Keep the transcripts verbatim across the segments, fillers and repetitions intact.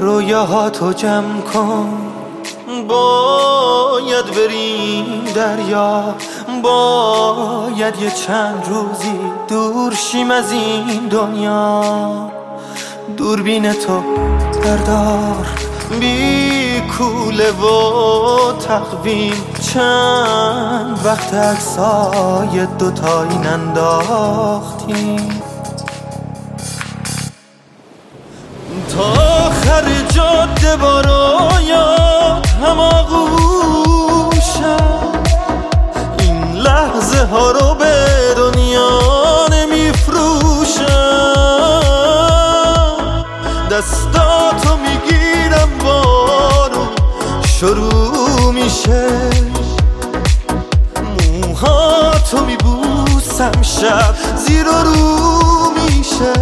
رویاهاتو جمع کن، باید بریم دریا، باید یه چند روزی دور شیم از این دنیا. دوربین تو بردار، بی کوله و تقویم، چند وقت عکسای دوتایی ننداختیم. تا آخر جاده با رویات هماغوشم، این لحظه ها رو به دنیا نمیفروشم. دستاتو میگیرم بارون شروع میشه، موهاتو میبوسم شب زیر و رو میشه.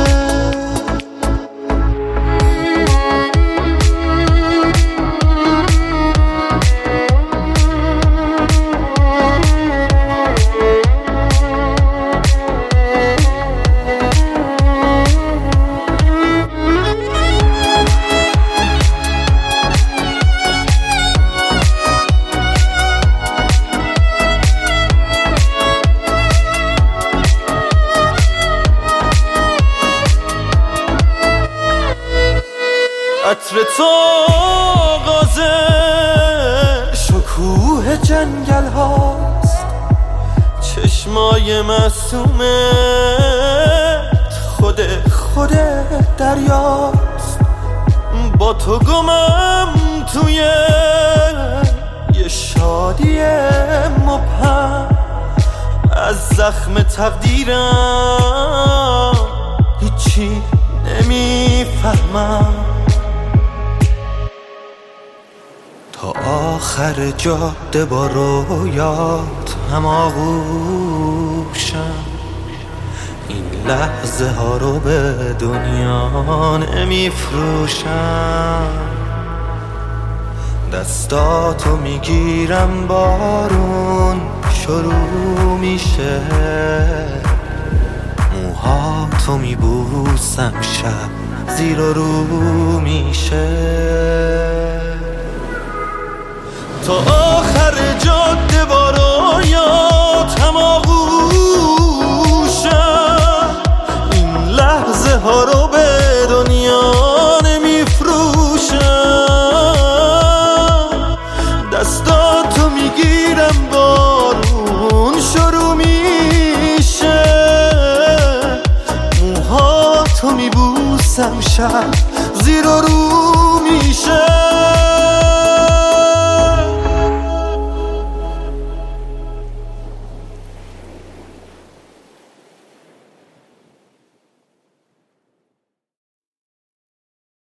عطر تو آغاز شکوه جنگل هاست، چشمای معصومت خود خود دریاست. با تو گمم توی یه شادی مبهم، از زخم تقدیرم هیچی نمیفهمم. تا آخر جاده با رویات هماغوشم، این لحظه ها رو به دنیا نمیفروشم. دستاتو میگیرم بارون شروع میشه، موهاتو میبوسم شب زیر و رو میشه. تا آخر جاده با رویات هماغوشم، این لحظه ها رو به دنیا نمیفروشم. دستاتو میگیرم بارون شروع میشه، موهاتو میبوسم شب زیر و رو